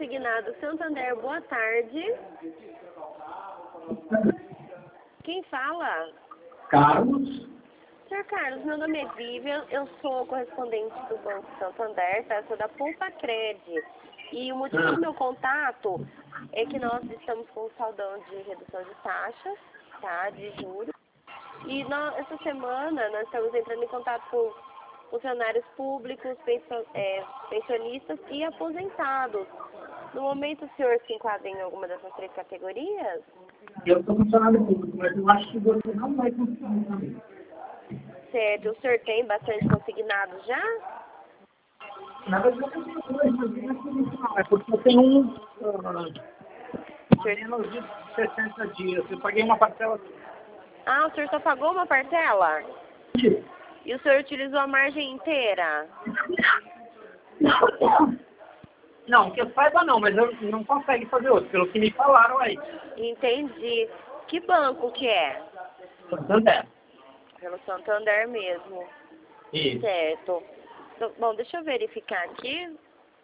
consignado Santander, boa tarde. Quem fala? Carlos. Senhor Carlos, meu nome é Vivian, eu sou correspondente do Banco Santander, tá? Eu sou da Poupa Cred. E o motivo do meu contato é que nós estamos com um saldão de redução de taxas, tá? De juros. E essa semana nós estamos entrando em contato com funcionários públicos, pensionistas e aposentados. No momento, o senhor se enquadra em alguma dessas três categorias? Eu sou funcionário público, mas eu acho que você não vai conseguir também. Certo. O senhor tem bastante consignado já? Na verdade, eu tenho dois, mas não é condicional. É porque eu tenho menos de 60 dias. Eu paguei uma parcela. Ah, o senhor só pagou uma parcela? E o senhor utilizou a margem inteira? Não, que eu saiba não, mas eu não consegue fazer outro, pelo que me falaram aí. Entendi. Que banco que é? Santander. Pelo Santander mesmo. Isso. Certo. Bom, deixa eu verificar aqui.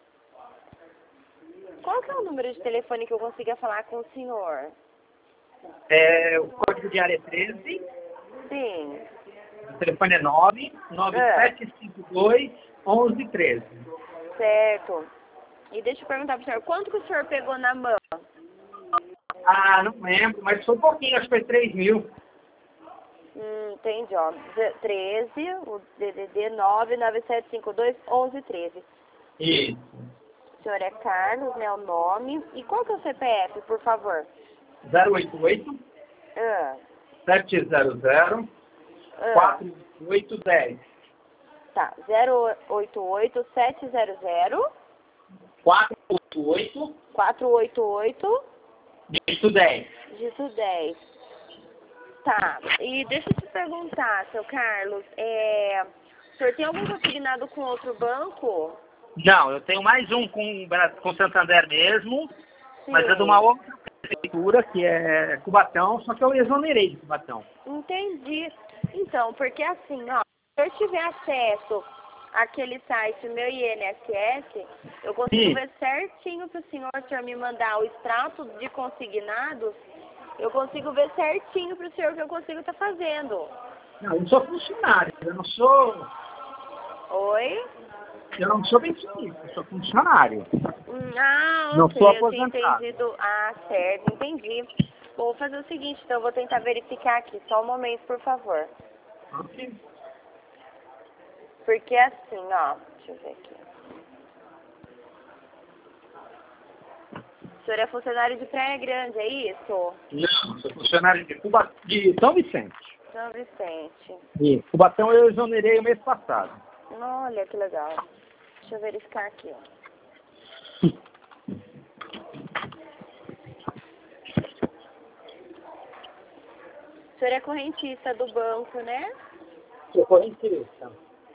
Qual que é o número de telefone que eu consiga falar com o senhor? O código de área é 13. Sim. O telefone é 99752-1113. Certo. E deixa eu perguntar pro senhor, quanto que o senhor pegou na mão? Ah, não lembro, mas foi um pouquinho, acho que foi 3 mil. Entendi, ó. 13, o DDD 99752-1113. Isso. O senhor é Carlos, né, o nome. E qual que é o CPF, por favor? 088 700 4810. Tá, 088 700 488 488 dígito 10. dígito 10. Tá, e deixa eu te perguntar, seu Carlos, o senhor tem algum consignado com outro banco? Não, eu tenho mais um com Santander mesmo, Sim. mas é de uma outra prefeitura, que é Cubatão, só que eu exonerei de Cubatão. Entendi. Então, porque assim, ó, se eu tiver acesso àquele site meu INSS, eu consigo ver certinho pro senhor, se o senhor me mandar o extrato de consignados, eu consigo ver certinho pro senhor o que eu consigo estar fazendo. Não, eu sou funcionário, eu não sou... Oi? Eu não sou pensionista, eu sou funcionário. Ok, Não sou eu tinha aposentado. entendido. Ah, certo, entendi. Vou fazer o seguinte, então eu vou tentar verificar aqui, só um momento, por favor. Ok. Porque assim, ó, deixa eu ver aqui. O senhor é funcionário de Praia Grande, é isso? Não, sou funcionário de São Vicente. São Vicente. E Cubatão eu exonerei o mês passado. Olha que legal. Deixa eu verificar aqui, ó. O senhor é correntista do banco, né? Sou correntista.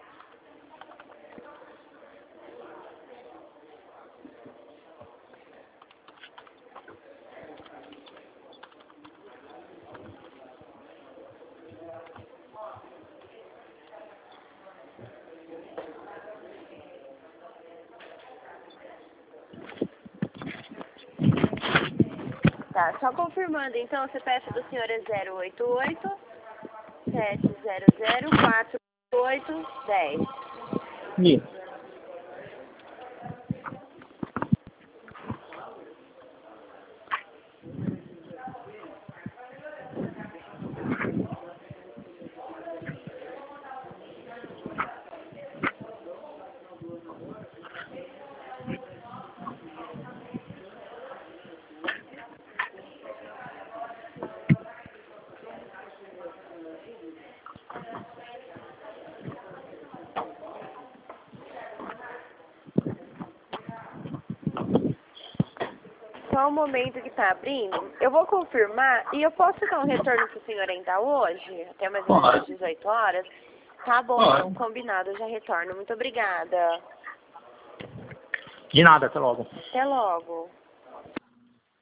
Tá, só confirmando, então, o CPF do senhor é 088 700 4810. Isso. Só um momento que tá abrindo. Eu vou confirmar e eu posso dar um retorno pro senhor ainda hoje? Até mais ou menos às 18 horas? Tá bom, então, combinado, eu já retorno. Muito obrigada. De nada, até logo. Até logo.